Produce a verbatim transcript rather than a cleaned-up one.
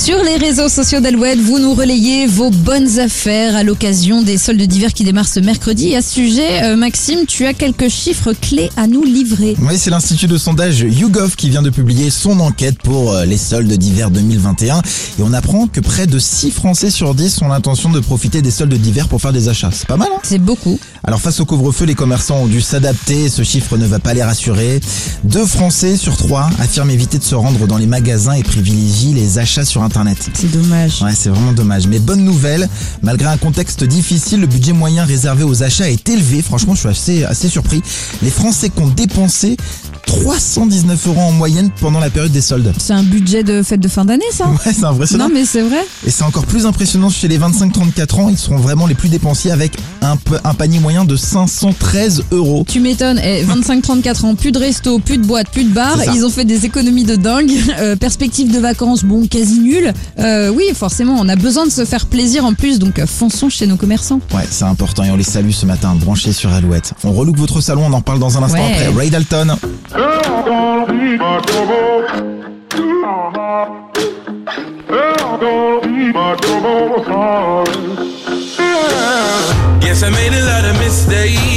Sur les réseaux sociaux d'Alouette, vous nous relayez vos bonnes affaires à l'occasion des soldes d'hiver qui démarrent ce mercredi. À ce sujet, euh, Maxime, tu as quelques chiffres clés à nous livrer. Oui, c'est l'institut de sondage YouGov qui vient de publier son enquête pour les soldes d'hiver deux mille vingt et un. Et on apprend que près de six Français sur dix ont l'intention de profiter des soldes d'hiver pour faire des achats. C'est pas mal, hein? C'est beaucoup. Alors face au couvre-feu, les commerçants ont dû s'adapter. Ce chiffre ne va pas les rassurer. Deux Français sur trois affirment éviter de se rendre dans les magasins et privilégient les achats sur Internet. C'est dommage. Ouais, c'est vraiment dommage. Mais bonne nouvelle, malgré un contexte difficile, le budget moyen réservé aux achats est élevé. Franchement, je suis assez, assez surpris. Les Français qui ont dépensé trois cent dix-neuf euros en moyenne pendant la période des soldes. C'est un budget de fête de fin d'année, ça? Ouais, c'est impressionnant. Non, mais c'est vrai. Et c'est encore plus impressionnant chez les vingt-cinq trente-quatre ans. Ils seront vraiment les plus dépensiers avec un, un panier moyen de cinq cent treize euros. Tu m'étonnes. Eh, vingt-cinq trente-quatre ans, plus de resto, plus de boîte, plus de bar. Ils ont fait des économies de dingue. Euh, perspective de vacances, bon, quasi nulle. Euh, oui, forcément, on a besoin de se faire plaisir en plus, donc fonçons chez nos commerçants. Ouais, c'est important et on les salue ce matin, branchés sur Alouette. On relook votre salon, on en parle dans un instant Ouais. après. Ray Dalton. Yes, I made a lot of mistakes.